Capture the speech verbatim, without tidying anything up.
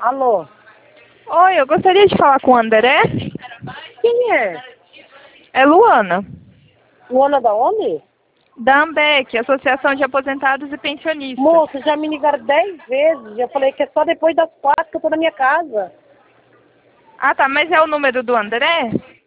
Alô? Oi, eu gostaria de falar com o André. Quem é? É Luana, Luana da onde? da AMBEC, Associação de Aposentados e Pensionistas. Moça, já me ligaram dez vezes. Já falei que é só depois das quatro que eu tô na minha casa. Ah, tá, mas é o número do André?